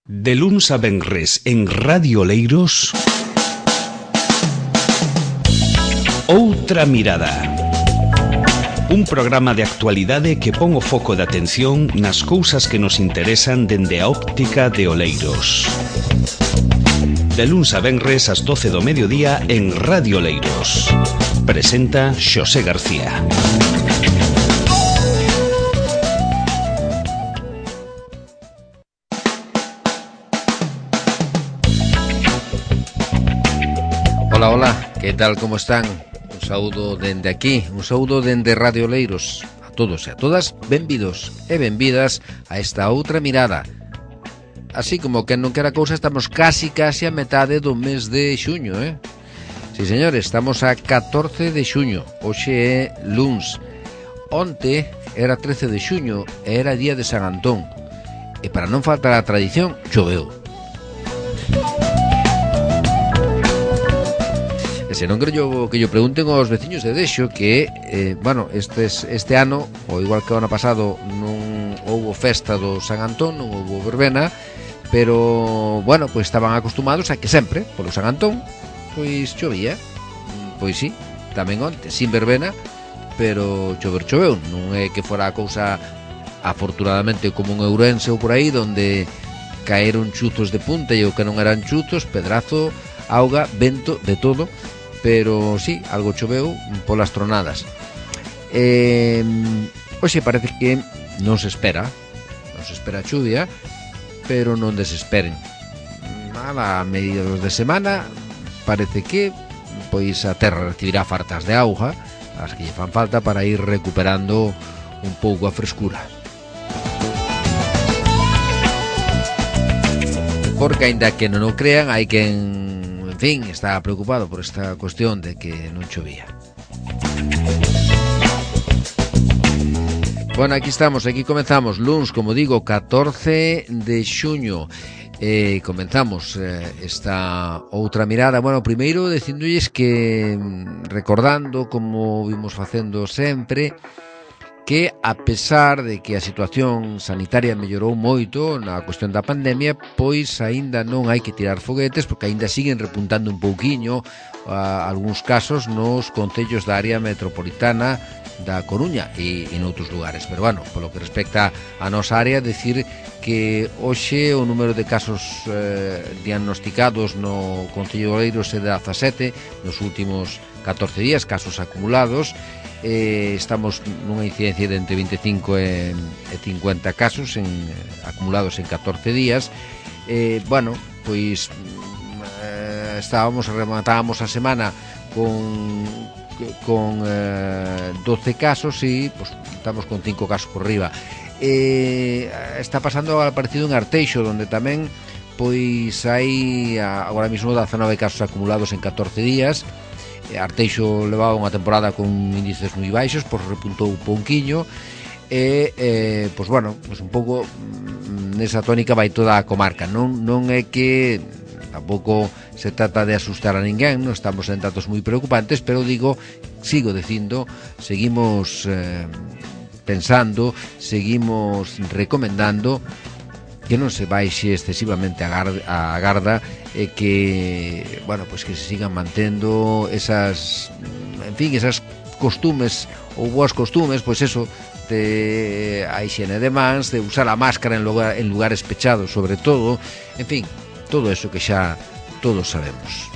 De luns a venres en Radio Oleiros, Outra Mirada. Un programa de actualidade que pon o foco de atención nas cousas que nos interesan dende a óptica de Oleiros. De luns a venres ás 12 do mediodía en Radio Oleiros. Presenta Xosé García. Hola, hola, que tal, como están? Un saúdo dende aquí, un saúdo dende Radio Oleiros. A todos e a todas, benvidos e benvidas a esta outra mirada. Así como que non quera cousa, estamos casi a metade do mes de xuño, Si, señores, estamos a 14 de xuño, hoxe é luns. Onte era 13 de xuño e era día de San Antón. E para non faltar a tradición, choveu. Se non creo que yo pregunten aos veciños de Dexo que, este ano, ou igual que o ano pasado, non houbo festa do San Antón, non houbo verbena, pero, pois estaban acostumados a que sempre, polo San Antón, pois chovía. Pois sí, tamén onte, sin verbena, pero choveu. Non é que fora a cousa, afortunadamente, como un Ourense ou por aí, donde caeron chuzos de punta e o que non eran chuzos, pedrazo, auga, vento, de todo. Pero sí, algo choveu polas tronadas. Hoxe parece que non se espera chuvia, pero non desesperen. A mediados de semana parece que pois a terra recibirá fartas de auga, as que lle fan falta para ir recuperando un pouco a frescura. Porque aínda que non o crean, hai quen está preocupado por esta cuestión de que non chovía. Aquí estamos, aquí comenzamos luns, como digo, 14 de xuño. Comenzamos esta outra mirada. Primeiro dicindolles que, recordando como vimos facendo sempre, que a pesar de que a situación sanitaria mellorou moito na cuestión da pandemia, pois aínda non hai que tirar foguetes, porque aínda siguen repuntando un pouquiño algúns casos nos concellos da área metropolitana da Coruña e noutros lugares. Pero, polo que respecta a nosa área, decir que hoxe o número de casos diagnosticados no concello de Oleiros é de 17 nos últimos 14 días, casos acumulados. Estamos nunha incidencia de entre 25 e 50 casos acumulados en 14 días. Rematábamos a semana con 12 casos e estamos con 5 casos por riba. Está pasando algo parecido en Arteixo, donde tamén hai agora mesmo 19 casos acumulados en 14 días. Arteixo levaba unha temporada con índices moi baixos, repuntou un pouquiño e, un pouco nesa tónica vai toda a comarca. Non é que tampouco se trata de asustar a ninguén, non estamos en datos moi preocupantes, pero sigo dicindo, seguimos pensando, seguimos recomendando que non se baixe excesivamente a garda e que, que se sigan mantendo esas costumes ou boas costumes, de a higiene de mans, de usar a máscara en lugares pechados, sobre todo, todo eso que xa todos sabemos.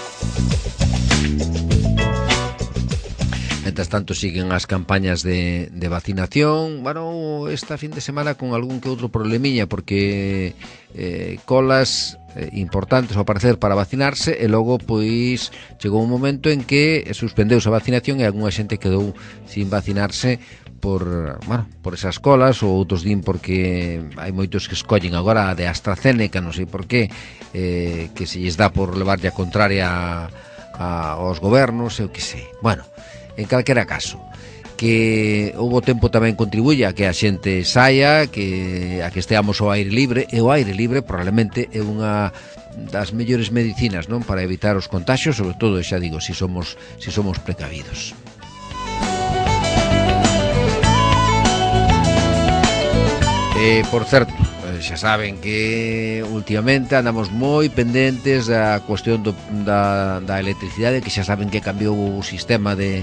Mientras tanto siguen as campañas de vacinación. Esta fin de semana con algún que outro problemiña, porque colas importantes ao parecer para vacinarse, e logo pois chegou un momento en que suspendeuse a vacinación e algunha xente quedou sin vacinarse por esas colas, ou outros din porque hai moitos que escollen agora a de AstraZeneca, non sei por qué, que se lles dá por levarlle a contraria aos gobernos, eu que sei. En calquera caso, que houbo tempo tamén contribuye a que a xente saia, a que esteamos ao aire libre, e o aire libre probablemente é unha das mellores medicinas, non, para evitar os contaxios, sobre todo, xa digo, si somos precavidos. Por certo, pois xa saben que últimamente andamos moi pendentes da cuestión da electricidade, que xa saben que cambiou o sistema de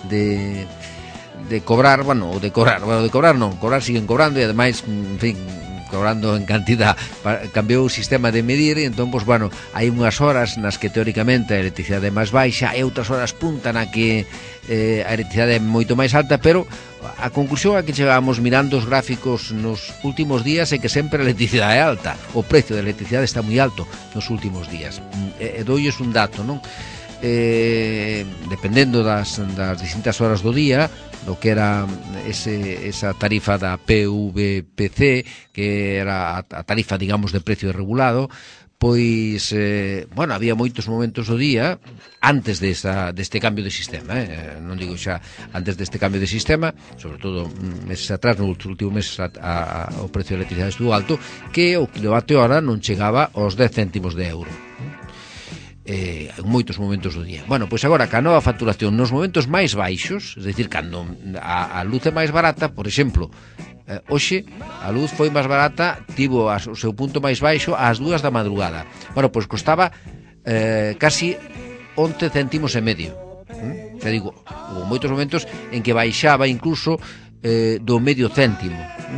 cobrar, de cobrar siguen cobrando, e ademais, en fin, cobrando en cantidad, cambiou o sistema de medir, e entón, pois, hai unhas horas nas que teóricamente a electricidade é máis baixa e outras horas punta na que a electricidade é moito máis alta, pero a conclusión a que chegamos mirando os gráficos nos últimos días é que sempre a electricidade é alta, o precio da electricidade está moi alto nos últimos días. Doulles un dato, non? Dependendo das distintas horas do día, do que era esa tarifa da PVPC, que era a tarifa, digamos, de precio regulado, pois, había moitos momentos do día antes deste cambio de sistema, non digo xa antes deste cambio de sistema, sobre todo meses atrás, nos últimos meses o precio de electricidade estuvo alto, que o kilovatio hora non chegaba aos 10 céntimos de euro. En moitos momentos do día. Pois agora, ca nova facturación nos momentos máis baixos, é dicir, cando a luz é máis barata, por exemplo, hoxe a luz foi máis barata, tivo o seu punto máis baixo ás 2 da madrugada. Pois costaba casi 11 céntimos e medio. Xa digo, houve moitos momentos en que baixaba incluso do medio céntimo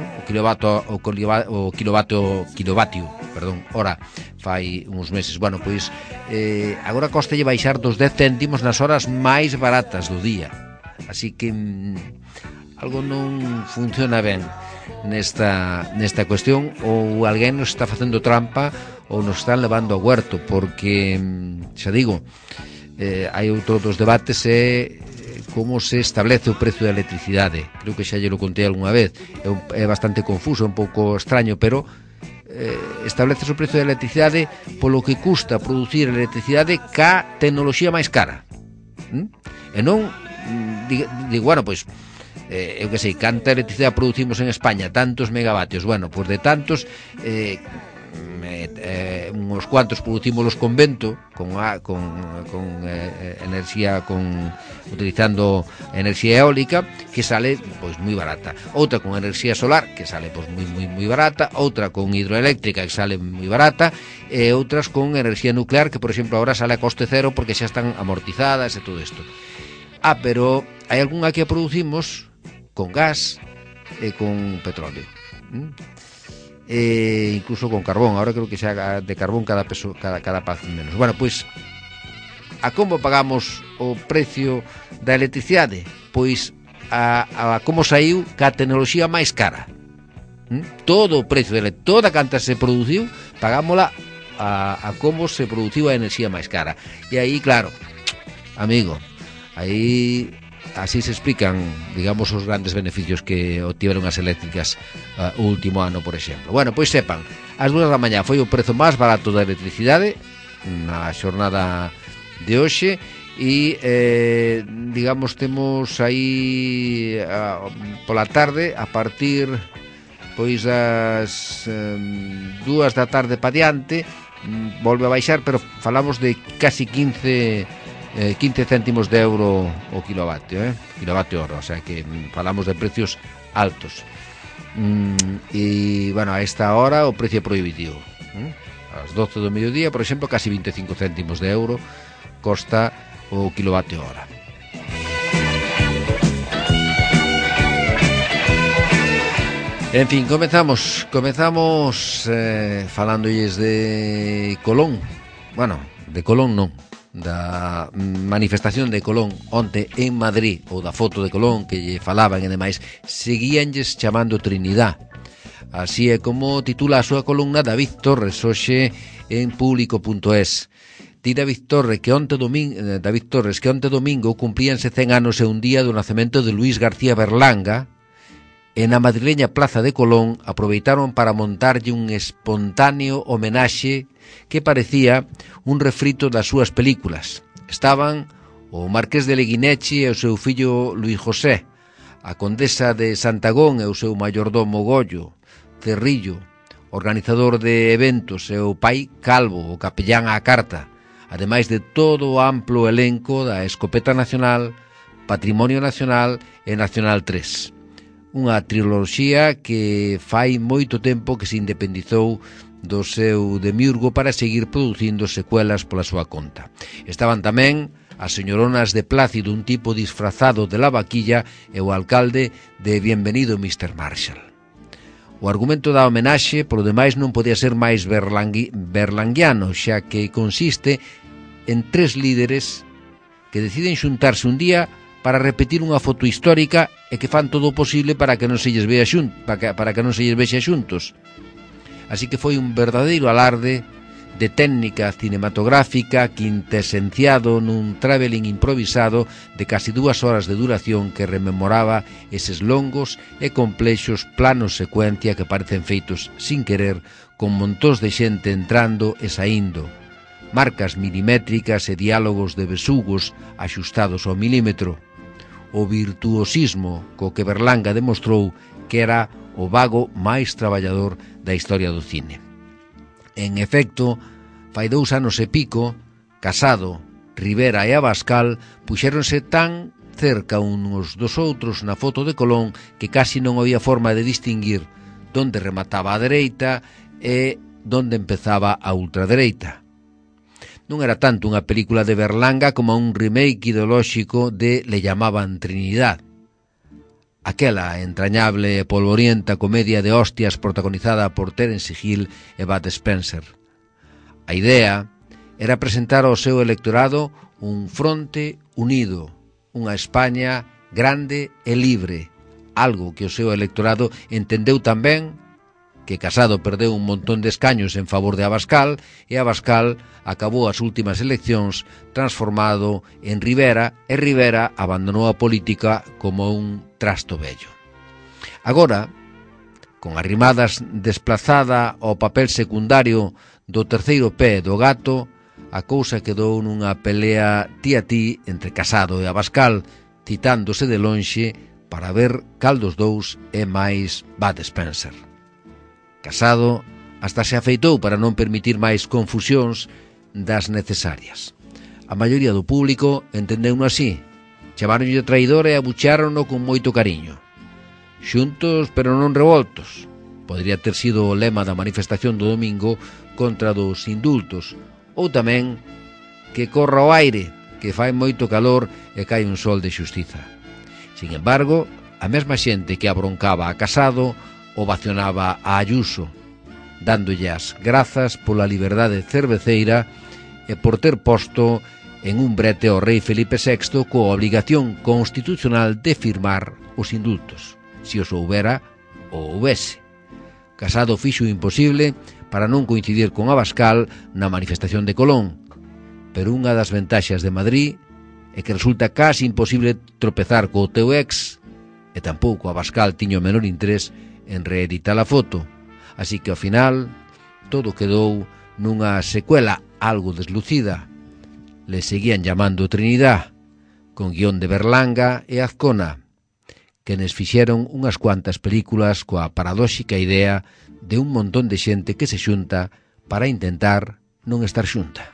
o kilovatio hora, fai uns meses. Pois agora costalle baixar dos 10 céntimos nas horas máis baratas do día, así que algo non funciona ben nesta cuestión, ou alguén nos está facendo trampa ou nos están levando a huerto, porque xa digo, hai outro dos debates, como se establece o precio da electricidade. Creo que xa lle lo contei algunha vez, é bastante confuso, un pouco extraño, pero establece o precio da electricidade polo que custa producir electricidade ca tecnoloxía máis cara, e non digo, pois eu que sei, canta electricidade producimos en España, tantos megavatios, pois de tantos uns cuantos producímoslos con vento, con enerxía, utilizando enerxía eólica, que sale pois moi barata. Outra con enerxía solar, que sale pois moi barata. Outra con hidroeléctrica, que sale moi barata. E outras con enerxía nuclear, que por exemplo agora sale a coste cero porque xa están amortizadas e todo isto. Pero hai algunha que producimos con gas e con petróleo, incluso con carbón. Ahora creo que xa de carbón cada pez menos. Pois a como pagamos o precio da electricidade? Pois a como saiu ca tecnoloxía máis cara. Todo o precio toda canta se produciu, pagámola a como se produciu a enerxía máis cara. E aí, claro, amigo, aí así se explican, digamos, os grandes beneficios que obtiveron as eléctricas o último ano, por exemplo. Pois sepan, ás 2 da mañá foi o prezo máis barato da electricidade na xornada de hoxe, e digamos, temos aí pola tarde, a partir pois das 2 da tarde pa diante, volve a baixar, pero falamos de casi 15 céntimos de euro o kilovatio hora, o sea que falamos de precios altos. E, a esta hora o precio é prohibitivo. Ás 12 do mediodía, por exemplo, casi 25 céntimos de euro costa o kilovatio hora. En fin, comezamos falándolles de Colón. De Colón non, da manifestación de Colón onte en Madrid, ou da foto de Colón que lle falaban e demais, seguíanlles chamando Trinidad. Así é como titula a súa columna David Torres hoxe en público.es. Di David Torres que onte domingo cumplíanse 100 anos e un día do nacemento de Luis García Berlanga, e na madrileña Plaza de Colón aproveitaron para montarlle un espontáneo homenaxe que parecía un refrito das súas películas. Estaban o Marqués de Leguineche e o seu fillo Luis José, a condesa de Santagón e o seu mayordomo Gollo, Cerrillo, organizador de eventos, e o pai Calvo, o capellán á carta, ademais de todo o amplo elenco da Escopeta Nacional, Patrimonio Nacional e Nacional 3. unha triloxía que fai moito tempo que se independizou do seu demiurgo para seguir producindo secuelas pola súa conta. Estaban tamén as señoronas de Plácido, un tipo disfrazado de Lavaquilla, e o alcalde de Bienvenido Mr. Marshall. O argumento da homenaxe, polo demais, non podía ser máis berlanguiano, xa que consiste en 3 líderes que deciden xuntarse un día para repetir unha foto histórica e que fan todo o posible para que non se lles vexa xuntos. Así que foi un verdadeiro alarde de técnica cinematográfica quintesenciado nun travelling improvisado de casi 2 horas de duración que rememoraba eses longos e complexos planos secuencia que parecen feitos sin querer, con montóns de xente entrando e saindo, marcas milimétricas e diálogos de besugos axustados ao milímetro. O virtuosismo co que Berlanga demostrou que era o vago máis traballador da historia do cine. En efecto, fai 2 anos e pico, Casado, Rivera e Abascal puxéronse tan cerca uns dos outros na foto de Colón que casi non había forma de distinguir donde remataba a dereita e donde empezaba a ultradereita. Non era tanto unha película de Berlanga como un remake ideolóxico de Le llamaban Trinidad, aquela entrañable e polvorienta comedia de hostias protagonizada por Terence Hill e Bud Spencer. A idea era presentar ao seu electorado un fronte unido, unha España grande e libre, algo que o seu electorado entendeu tamén que Casado perdeu un montón de escaños en favor de Abascal e Abascal acabou as últimas eleccións transformado en Rivera e Rivera abandonou a política como un trasto vello. Agora, con Arrimadas desplazada ao papel secundario do terceiro pé do gato, a cousa quedou nunha pelea ti a ti entre Casado e Abascal, citándose de lonxe para ver cal dos dous é máis Bud Spencer. Casado hasta se afeitou para non permitir máis confusións das necesarias. A maioría do público entendeuno así, chamaronlle traidor e abucheárono con moito cariño. Xuntos pero non revoltos, podría ter sido o lema da manifestación do domingo contra dos indultos, ou tamén que corra o aire, que fai moito calor e cae un sol de xustiza. Sin embargo, a mesma xente que abroncaba a Casado ovacionaba a Ayuso, dándolle as grazas pola liberdade cerveceira e por ter posto en un brete ao rei Felipe VI coa obrigación constitucional de firmar os indultos, se os houbera ou houbese. Casado fixo o imposible para non coincidir con Abascal na manifestación de Colón, pero unha das ventaxas de Madrid é que resulta casi imposible tropezar co teu ex, e tampouco Abascal tiña o menor interés en reeditar a foto, así que ao final todo quedou nunha secuela algo deslucida. Le seguían llamando Trinidad, con guión de Berlanga e Azcona, quenes fixeron unhas cuantas películas coa paradóxica idea de un montón de xente que se xunta para intentar non estar xunta.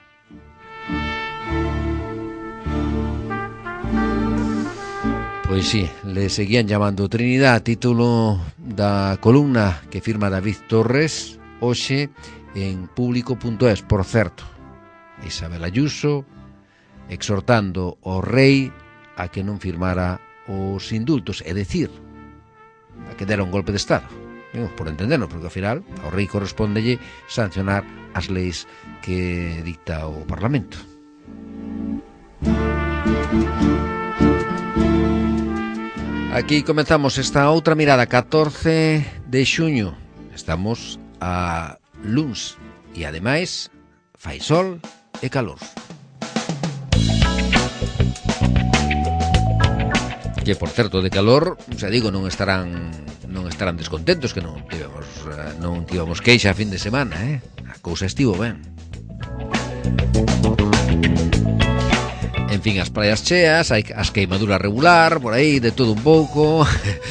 Pois sí, le seguían llamando Trinidad, título da columna que firma David Torres hoxe en público.es, por certo. Isabel Ayuso exhortando ao rei a que non firmara os indultos, é dicir, a que dera un golpe de Estado. Por entendernos, porque ao final ao rei correspóndelle sancionar as leis que dicta o Parlamento. Aquí comenzamos esta outra mirada, 14 de xuño. Estamos a luns e ademais fai sol e calor. Que, por certo, de calor, xa digo, non estarán descontentos, que non tivemos queixa a fin de semana, A cousa estivo ben. En fin, as praias cheas, as queimaduras regular, por aí, de todo un pouco.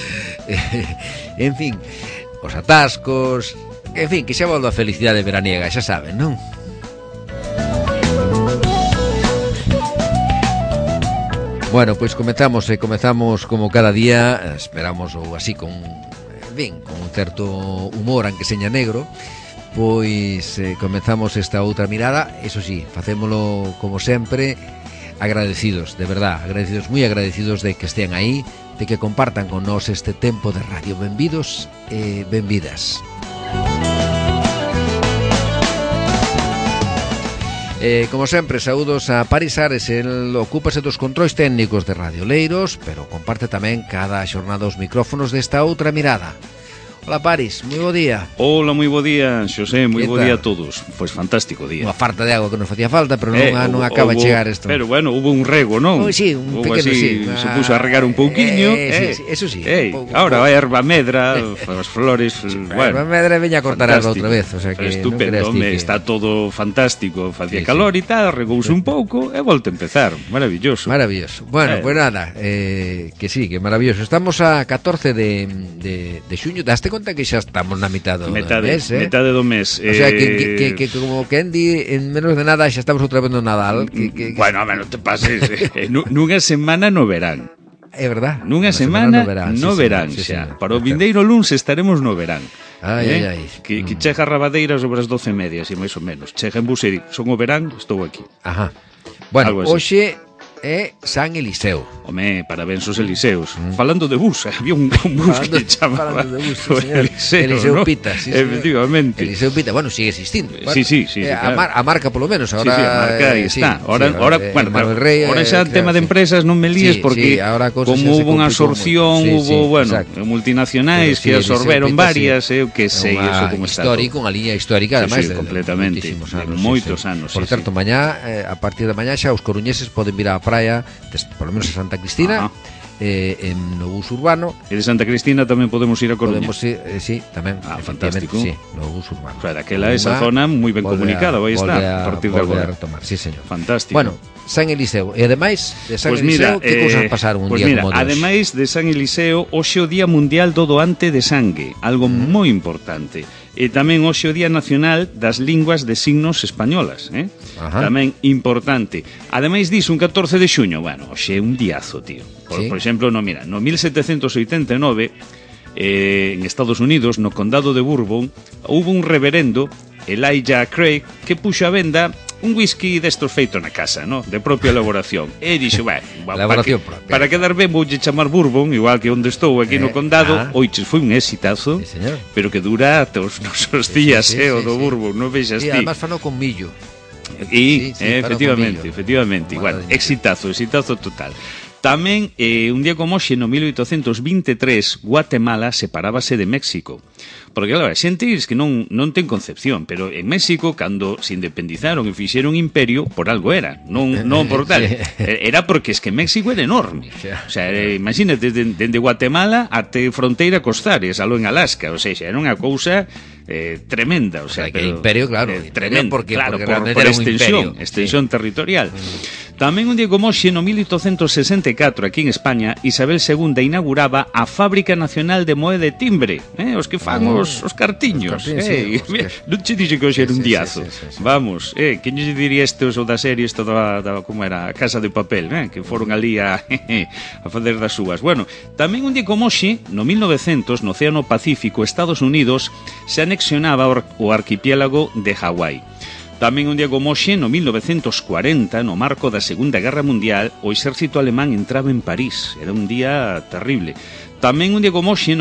En fin, os atascos. En fin, que xa volve a felicidade veraniega, xa saben, non? Bueno, pois comezamos como cada día, esperamos ou así con un certo humor, aunque seña negro. Pois comezamos esta outra mirada. Eso sí, facémolo como sempre agradecidos, de verdad, moi agradecidos de que estean aí, de que compartan con nós este tempo de radio. Benvidos e benvidas. Como sempre, saúdos a Paris Ares. El ocúpase dos controis técnicos de Radio Leiros, pero comparte tamén cada xornada os micrófonos desta outra mirada. Hola Paris, moi bo día. Hola, moi bo día, Xosé, moi bo día a todos. Pois fantástico día. Unha farta de agua que nos facía falta, pero non acaba de chegar isto. Pero bueno, hubo un rego, non? Sí, un pequeno, sí. Se puso a regar un pouquiño. Sí, eso sí. Ahora vai a erva medra, as flores, bueno. Erva medra veña a cortar algo outra vez, o sea que estupendo, está todo fantástico, facía calor e tal, regouse un pouco e volta a empezar. Maravilloso. Bueno, pues nada, que sí, que maravilloso. Estamos a 14 de xuño, daste conta que xa estamos na mitad do mes, metade do mes. O sea, que como que en menos de nada xa estamos outra vez no Nadal. Bueno, non te pases. Nunha semana no verán. É verdad. Nunha semana no verán xa. Para o vindeiro luns estaremos no verán. Ai. Que chega a Rabadeira sobre as 12:30, así máis ou menos. Chega en bus e son o verán, estou aquí. Ajá. Bueno, hoxe é San Eliseo. Home, parabéns aos Eliseos. Falando de bus, había un bus que chamaba Eliseo Pita, sí, efectivamente. Eliseo Pita, bueno, sigue existindo. Sí, claro. A marca polo menos, ahora. Sí, a marca aí está. Ahora xa el tema de empresas non me líes porque como hubo unha absorción, hubo, multinacionais que absorberon varias, eu que sei eso como está. Histórico, unha liña histórica, además, completamente, moitos anos. Por certo, mañá, a partir de mañá xa os coruñeses poden vir á praia, por lo menos a Santa Cristina, no bus urbano. E de Santa Cristina tamén podemos ir a Coruña. Podemos ir, sí, tamén. Fantástico. Sí, no bus urbano. O sea, daquela esa zona moi ben comunicada, vai estar a partir de agora. Sí, señor. Fantástico. Bueno, San Eliseo. E ademais de San Eliseo, que cousas pasaron un día como hoxe? Ademais de San Eliseo, hoxe o Día Mundial do Doante de Sangue, algo moi importante. E tamén hoxe o Día Nacional das Linguas de Signos Españolas, tamén importante. Ademais diso, un 14 de xuño, bueno, hoxe é un diazo, tío. Por exemplo, no 1789, en Estados Unidos, no condado de Bourbon, hubo un reverendo, Elijah Craig, que puxo a venda un whisky destos feito na casa, ¿no? De propia elaboración. E dixo, para quedar ben voulle chamar Bourbon, igual que onde estou aquí no condado. Oiches, foi un exitazo, pero que dura ata os nosos días, o do Bourbon, non vexas ti. E además fano con millo. E, efectivamente, igual, exitazo total. Tamén, un día como hoxe, no 1823, Guatemala separábase de México. Porque, claro, a xente que non ten concepción, pero en México, cando se independizaron e fixeron imperio, por algo era, non por tal. Era porque es que México era enorme. O sea, imagínate, dende Guatemala até fronteira costares, aló en Alaska, o sea, era unha cousa tremenda, o sea, que imperio, claro, tremendo, porque por extensión territorial. Tamén un día como hoxe, no 1864, aquí en España, Isabel II inauguraba a Fábrica Nacional de Moeda de Timbre, os que fan os cartiños. Non che dixo que hoxe era un diazo. Vamos, que non lle diría o da serie, isto da como era, a Casa de Papel, que foron ali a facer das súas. Bueno, tamén un día como hoxe, no 1900, no Océano Pacífico, Estados Unidos, se anexionaba o arquipiélago de Hawái. Tamén un día como hoxe, no 1940, no marco da Segunda Guerra Mundial, o exército alemán entraba en París. Era un día terrible. Tamén un día como hoxe, no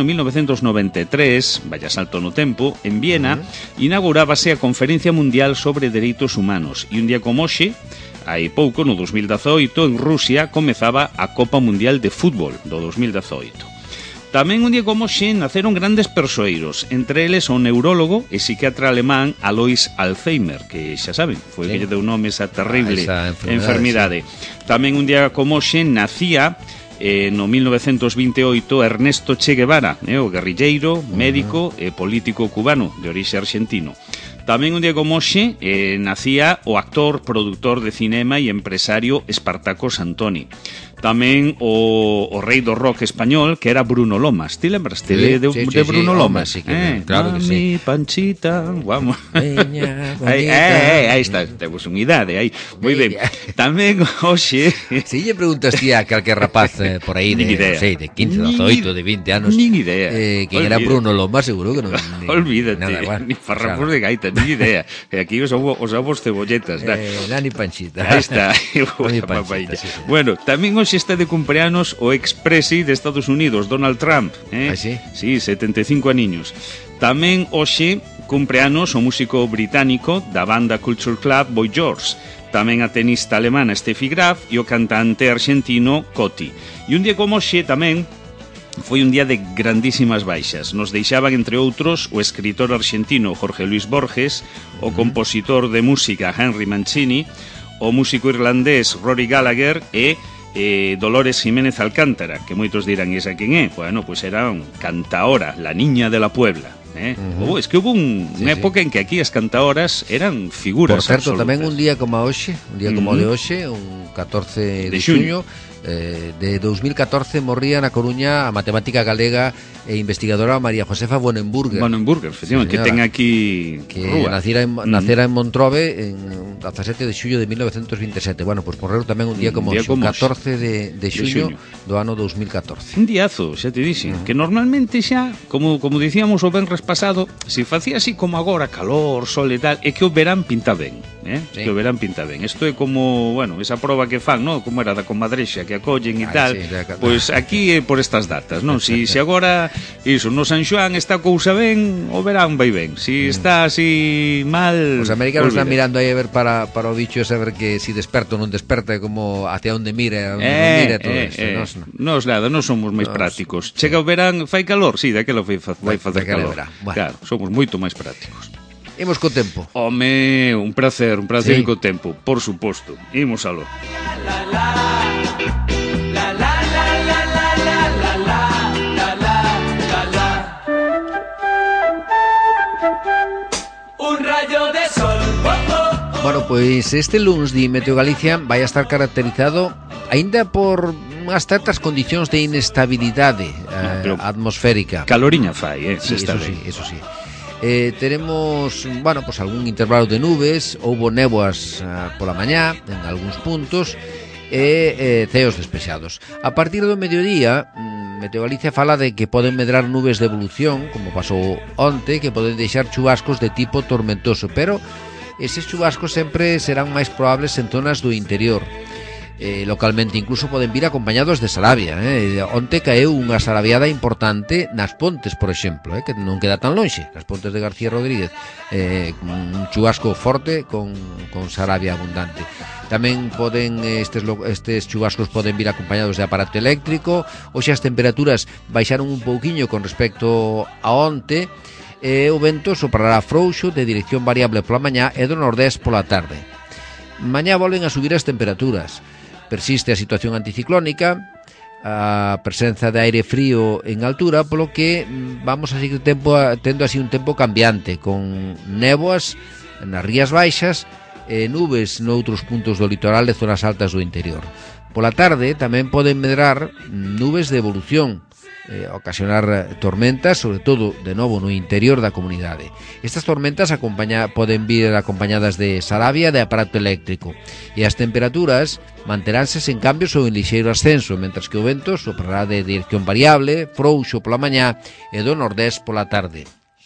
1993, vaya salto no tempo, en Viena, inaugurábase a Conferencia Mundial sobre Dereitos Humanos. E un día como hoxe, hai pouco, no 2018, en Rusia, comezaba a Copa Mundial de Fútbol do 2018. Tamén un día como hoxe naceron grandes persoeiros, entre eles o neurólogo e psiquiatra alemán Alois Alzheimer, que xa saben, foi que lle deu nome esa terrible enfermidade. Tamén un día como hoxe nacía no 1928 Ernesto Che Guevara, o guerrilleiro, médico e político cubano de orixe argentino. Tamén un día como hoxe nacía o actor, produtor de cinema e empresario Espartaco Santoni. tamén o rei do rock español, que era Bruno Lomas. Ti lembraste de Bruno Lomas? Sí, claro que sí. Mi Panchita, vamos. Aí está, temos unha idade aí. Moi ben. Tamén hoxe... Si lle preguntas ti a calquer rapaz por aí de 15, 18, de 20 anos, nin idea. Quen era Bruno Lomas, seguro que non. Olvídate, ni farrapos de gaita, nin idea. E aquí os avos cebolletas. Nani Panchita. Aí está. Bueno, tamén hoxe está de cumpleanos o ex-presi de Estados Unidos, Donald Trump. Sí? Sí, 75 aniños. Tamén hoxe cumpleanos o músico británico da banda Culture Club, Boy George. Tamén a tenista alemana Steffi Graf e o cantante argentino Coti. E un día como hoxe tamén foi un día de grandísimas baixas. Nos deixaban, entre outros, o escritor argentino Jorge Luis Borges, o compositor de música Henry Mancini, o músico irlandés Rory Gallagher e Dolores Jiménez Alcántara, que moitos dirán, esa quen é? Bueno, pois era un cantaora, la niña de la Puebla. Es que hubo unha época en que aquí as cantaoras eran figuras. Por certo, absolutas. tamén un día como hoxe, de hoxe, un 14 de xuño de 2014, morría na Coruña a matemática galega e investigadora María Josefa Bonenburger. Bonenburger, efectivamente, que ten aquí que nacera en Montrove en 17 de xullo de 1927. Bueno, pois morreu tamén un día como hoxe, 14 de xuño do ano 2014. Un diazo, xa te dixen, que normalmente xa, como dicíamos o venres pasado, se facía así como agora, calor, sol e tal, é que o verán pinta ben, sí. Que o verán pinta ben. Isto é como, bueno, esa proba que fan, ¿no? Como era da comadrexa que acollen e tal, sí, pois aquí é por estas datas, non? Si agora iso, no San Xoán está a cousa ben, o verán vai ben. Si está así mal, os americanos están mirando aí a ver para o bicho, a ver que si desperta ou non desperta, como hacia onde mira, onde non mira todo isto. Nos somos máis prácticos. Chega o verán, fai calor, si, daquela vai facer calor. Claro, somos moito máis prácticos. Imos co tempo. Home, un placer sí. Co tempo, por suposto. Imos aló. Un rayo de sol. Bueno, pois este luns de Meteo Galicia vai a estar caracterizado aínda por unhas certas condicións de inestabilidade atmosférica. Caloriña fai, sí, eso sí. Teremos, bueno, pues algún intervalo de nubes, houbo néboas pola mañá en algúns puntos e ceos despexados. A partir do mediodía, Meteo Galicia fala de que poden medrar nubes de evolución, como pasou onte, que poden deixar chubascos de tipo tormentoso, pero eses chubascos sempre serán máis probables en zonas do interior. Localmente incluso poden vir acompañados de sarabia. Onte caeu unha sarabiada importante nas Pontes, por exemplo, que non queda tan lonxe, nas Pontes de García Rodríguez, un chubasco forte con sarabia abundante. Tamén poden estes chubascos poden vir acompañados de aparato eléctrico. Hoxe as temperaturas baixaron un pouquiño con respecto a onte, e o vento soprará frouxo de dirección variable pola mañá e do nordés pola tarde. Mañá volven a subir as temperaturas. Persiste a situación anticiclónica, a presenza de aire frío en altura, polo que vamos a seguir tendo así un tempo cambiante, con néboas nas rías baixas e nubes noutros puntos do litoral e zonas altas do interior. Pola tarde tamén poden medrar nubes de evolución, ocasionar tormentas, sobre todo, de novo, no interior da comunidade. Estas tormentas poden vir acompañadas de sarabia e de aparato eléctrico, e as temperaturas manteránse sen cambios ou en lixeiro ascenso, mentras que o vento soprará de dirección variable, frouxo pola mañá e do nordés pola tarde.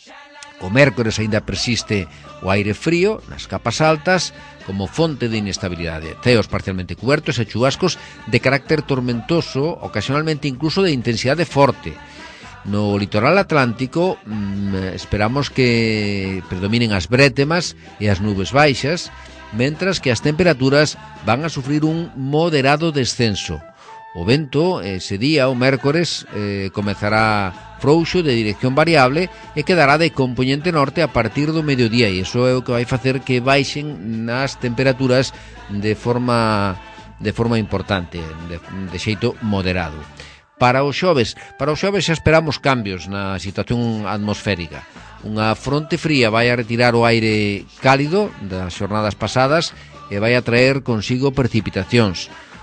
O mércores aínda persiste o aire frío nas capas altas como fonte de inestabilidade. Ceos parcialmente cubertos e chubascos de carácter tormentoso, ocasionalmente incluso de intensidade forte. No litoral atlántico esperamos que predominen as brétemas e as nubes baixas, mentras que as temperaturas van a sufrir un moderado descenso. O vento ese día, o mércores, comezará frouxo de dirección variable e quedará de compoñente norte a partir do mediodía, e iso é o que vai facer que baixen nas temperaturas de forma importante, de xeito moderado. Para o xoves xa esperamos cambios na situación atmosférica. Unha fronte fría vai a retirar o aire cálido das xornadas pasadas e vai a traer consigo precipitacións.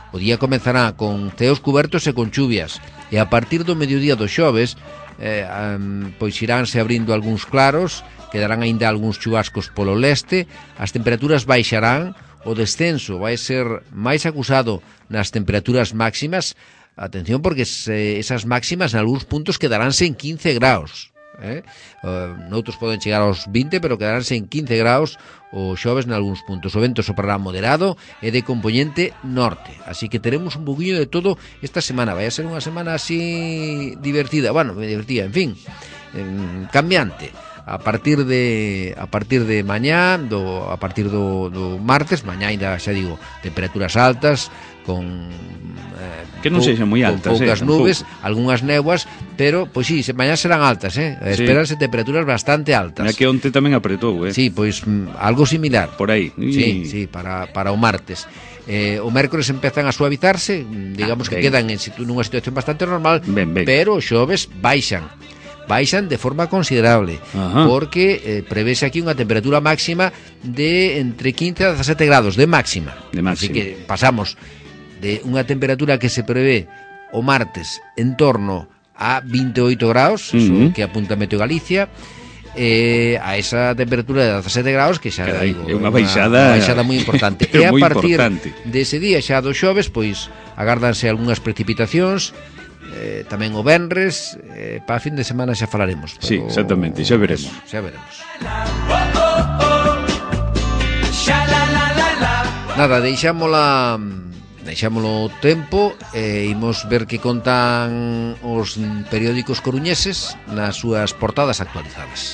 O día comenzará con ceos cubertos e con chuvias, e a partir do mediodía do xoves pois iránse abrindo algúns claros, quedarán aínda algúns chubascos polo leste, as temperaturas baixarán, o descenso vai ser máis acusado nas temperaturas máximas. Atención, porque esas máximas en algúns puntos quedaránse en 15 graus. Noutros poden chegar aos 20, pero quedaránse en 15 graus o xoves en algúns puntos. O vento soprará moderado e de compoñente norte, así que teremos un poquinho de todo esta semana. Vai a ser unha semana así divertida, en fin, cambiante. A partir de mañá, a partir do martes, mañá ainda xa digo, temperaturas altas con que non sexan moi altas, con poucas nubes, algunhas néboas, pero pois si, mañá serán altas, Esperanse temperaturas bastante altas. Mira que onte tamén apretou, Sí, pois algo similar. Por aí. Sí, para o martes. O mércores empezan a suavizarse, digamos que quedan nunha situación bastante normal, pero o xoves baixan de forma considerable. Porque prevese aquí unha temperatura máxima de entre 15 a 17 grados de máxima. Así que pasamos de unha temperatura que se prevé o martes en torno a 28 graus, que apunta Meteo Galicia, a esa temperatura de 17 graus que xa digo, é unha baixada moi importante. E a partir dese día xa do xoves, pois agárdanse algunhas precipitacións, tamén o venres, para fin de semana xa falaremos. Sí, exactamente, xa veremos. Nada, deixámolo tempo e imos ver que contan os periódicos coruñeses nas súas portadas actualizadas.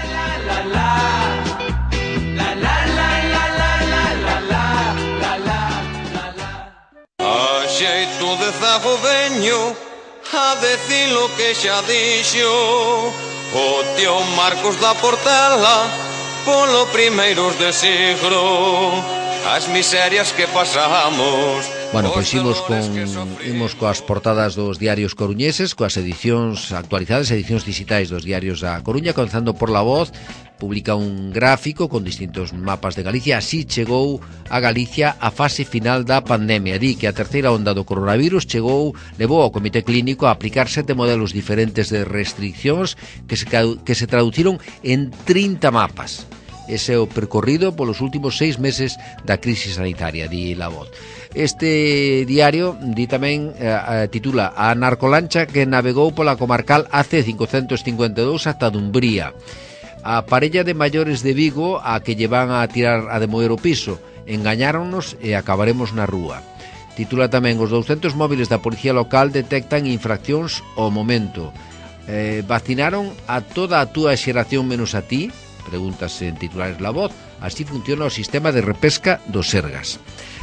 A xeito de zago veño a decir lo que xa dixo o tío Marcos da Portela polo primeiros de siglo, as miserias que pasamos. Bueno, pois imos coas portadas dos diarios coruñeses, coas edicións actualizadas, edicións digitais dos diarios da Coruña, comenzando por La Voz. Publica un gráfico con distintos mapas de Galicia. Así chegou a Galicia a fase final da pandemia. Di que a terceira onda do coronavirus levou ao Comité Clínico a aplicar 7 modelos diferentes de restriccións que se traduciron en 30 mapas. Ese é o percorrido polos últimos 6 meses da crise sanitaria, di La Voz. Este diario di tamén, titula A narcolancha que navegou pola comarcal AC552 ata Dumbría. A parella de maiores de Vigo a que llevan a tirar a demoer o piso. Engañáronnos e acabaremos na rúa. Titula tamén os 200 móviles da policía local detectan infraccións ao momento. Vacinaron a toda a túa xeración menos a ti? Pregúntase en titulares La Voz. Así funciona o sistema de repesca dos Sergas.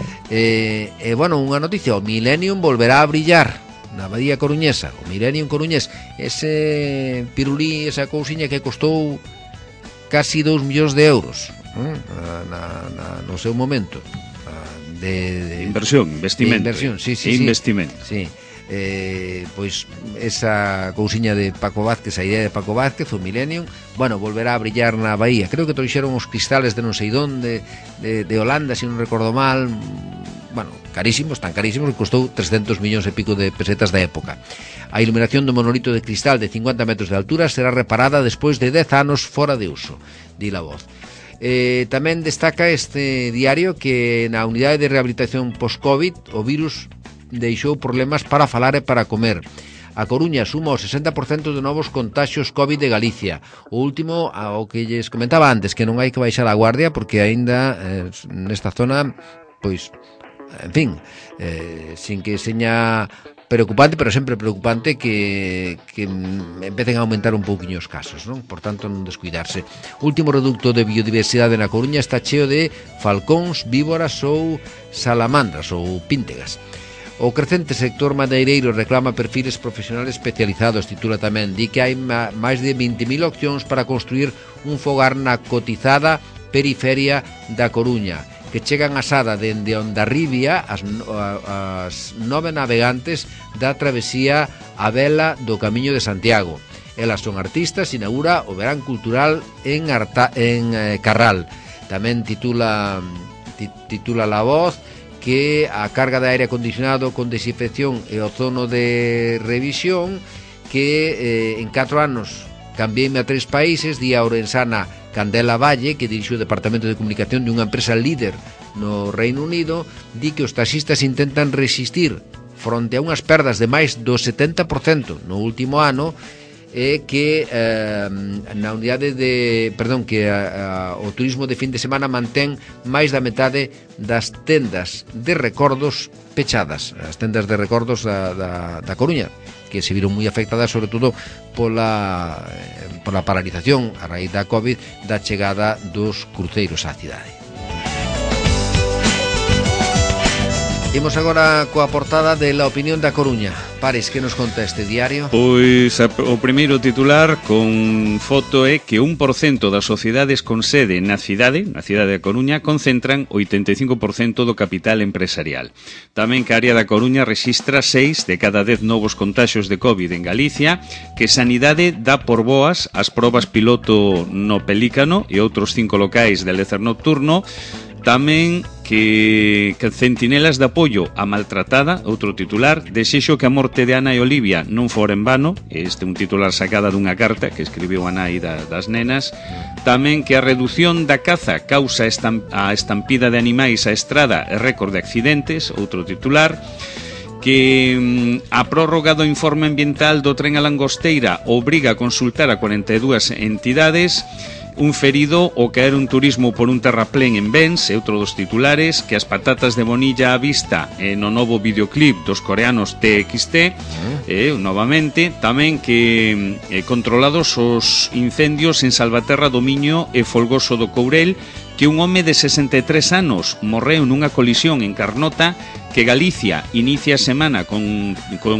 Bueno, unha noticia, o Millennium volverá a brillar na Abadía Coruñesa, o Millennium Coruñés, ese pirulí, esa cousiña que costou casi 2 millóns de euros no seu momento de inversión, investimento. Sí. Investimento. Sí. Pois esa cousiña de Paco Vázquez, a idea de Paco Vázquez, o Millennium, bueno, volverá a brillar na Bahía. Creo que trouxeron os cristales de non sei donde, de Holanda, se non recordo mal. Bueno, carísimos, tan carísimos que costou 300 millóns e pico de pesetas da época. A iluminación do monolito de cristal de 50 metros de altura será reparada despois de 10 anos fora de uso, di La Voz. Tamén destaca este diario que na unidade de rehabilitación post-Covid o virus deixou problemas para falar e para comer. A Coruña suma o 60% de novos contaxios COVID de Galicia. O último, ao que lles comentaba antes, que non hai que baixar a guardia porque aínda nesta zona, pois, en fin, sin que seña preocupante, pero sempre preocupante que empecen a aumentar un pouquiño os casos, non? Por tanto, non descuidarse. O último reducto de biodiversidade na Coruña está cheo de falcóns, víboras ou salamandras ou píntegas. O crecente sector madeireiro reclama perfiles profesionales especializados, titula tamén. Di que hai máis de 20.000 opcións para construir un fogar na cotizada periferia da Coruña, que chegan a Sada dende Hondarribia as 9 navegantes da travesía a vela do Camiño de Santiago. Elas son artistas, inaugura o verán cultural en Carral. Tamén titula La Voz que a carga de aire acondicionado con desinfección e ozono de revisión, que en 4 anos cambiéime a 3 países, di a ourensana Candela Valle, que dirixe o Departamento de Comunicación dunha empresa líder no Reino Unido, di que os taxistas intentan resistir fronte a unhas perdas de máis do 70% no último ano, que na unidade de, que o turismo de fin de semana mantén máis da metade das tendas de recordos pechadas, as tendas de recordos da Coruña, que se viron moi afectadas sobre todo pola paralización a raíz da COVID da chegada dos cruceiros á cidade. Imos agora coa portada de La Opinión da Coruña. Pares, que nos conta este diario? Pois o primeiro titular con foto é que 1% das sociedades con sede na cidade da Coruña, concentran 85% do capital empresarial. Tamén que a área da Coruña rexistra 6 de cada 10 novos contaxios de COVID en Galicia, que Sanidade dá por boas as probas piloto no Pelícano e outros 5 locais de lecer nocturno. Tamén que centinelas de apoio a maltratada, outro titular, desexo que a morte de Ana e Olivia non fora en vano, este é un titular sacada dunha carta que escribiu a nai das nenas. Tamén que a redución da caza causa a estampida de animais á estrada e récord de accidentes, outro titular. Que a prórroga do informe ambiental do tren a Langosteira obriga a consultar a 42 entidades. Un ferido ao caer un turismo por un terraplén en Bens, e outro dos titulares, que as patatas de Bonilla á vista no novo videoclip dos coreanos TXT, novamente. Tamén que controlados os incendios en Salvaterra do Miño e Folgoso do Courel, que un home de 63 anos morreu nunha colisión en Carnota, que Galicia inicia a semana con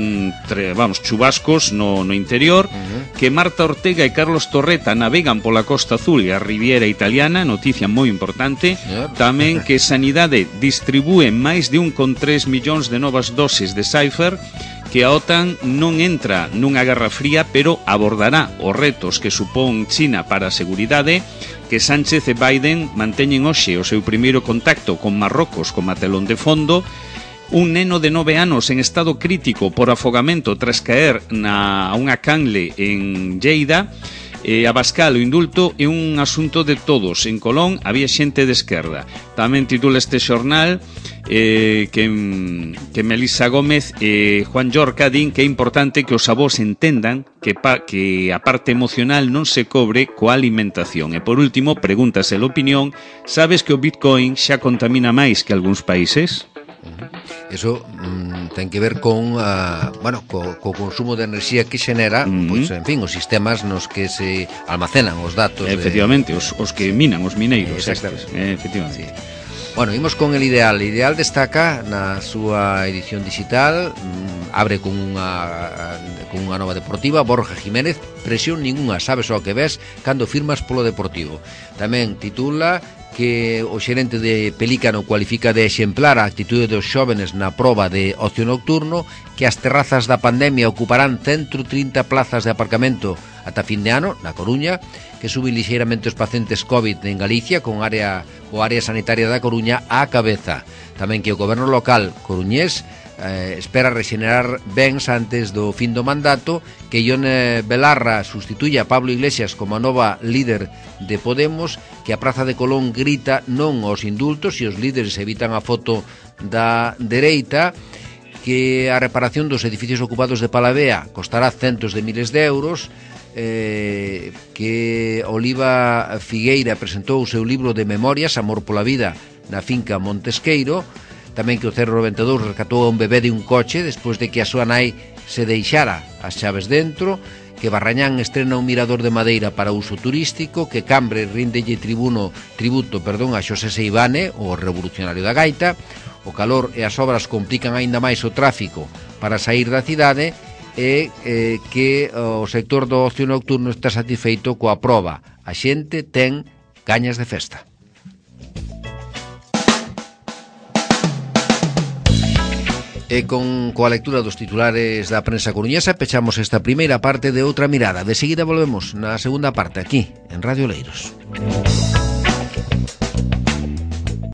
chubascos no interior, que Marta Ortega e Carlos Torreta navegan pola Costa Azul e a Riviera Italiana, noticia moi importante. Tamén que Sanidade distribúe máis de 1,3 millóns de novas doses de Pfizer, que a OTAN non entra nunha guerra fría, pero abordará os retos que supón China para a seguridade, que Sánchez e Biden manteñen hoxe o seu primeiro contacto con Marrocos como telón de fondo. Un neno de 9 anos en estado crítico por afogamento tras caer a unha canle en Lleida. Abascal, o indulto é un asunto de todos. En Colón había xente de esquerda. Tamén titula este xornal que Melisa Gómez e Juan Llorca din que é importante que os avós entendan que a parte emocional non se cobre coa alimentación. E por último, pregúntase a opinión, sabes que o Bitcoin xa contamina máis que algúns países? Eso ten que ver con co consumo de enerxía que xenera, pois, en fin, os sistemas nos que se almacenan os datos. Efectivamente, os que minan, os mineiros. Efectivamente. Sí. Bueno, imos con el Ideal. El Ideal destaca na súa edición digital, abre con unha nova deportiva, Borja Jiménez, presión ninguna, sabes o que ves cando firmas polo Deportivo. Tamén titula que o xerente de Pelícano cualifica de exemplar a actitude dos xóvenes na proba de ocio nocturno, que as terrazas da pandemia ocuparán 130 plazas de aparcamento ata fin de ano na Coruña, que suben lixeiramente os pacientes COVID en Galicia con o área sanitaria da Coruña á cabeza. Tamén que o goberno local coruñés espera rexenerar bens antes do fin do mandato, que Ione Belarra sustituye a Pablo Iglesias como a nova líder de Podemos, que a Praza de Colón grita non aos indultos e os líderes evitan a foto da dereita, que a reparación dos edificios ocupados de Palavea costará centos de miles de euros, que Oliva Figueira presentou o seu libro de memorias Amor pola vida na finca Montesqueiro. Tamén que o 092 rescatou a un bebé de un coche despois de que a súa nai se deixara as chaves dentro, que Barrañán estrena un mirador de madeira para uso turístico, que Cambre ríndelle tributo a Xosé Seivane, o revolucionario da gaita. O calor e as obras complican aínda máis o tráfico para sair da cidade, e que o sector do ocio nocturno está satisfeito coa proba. A xente ten gañas de festa. E coa lectura dos titulares da prensa coruñesa pechamos esta primeira parte de Outra Mirada. De seguida volvemos na segunda parte aquí, en Radio Oleiros.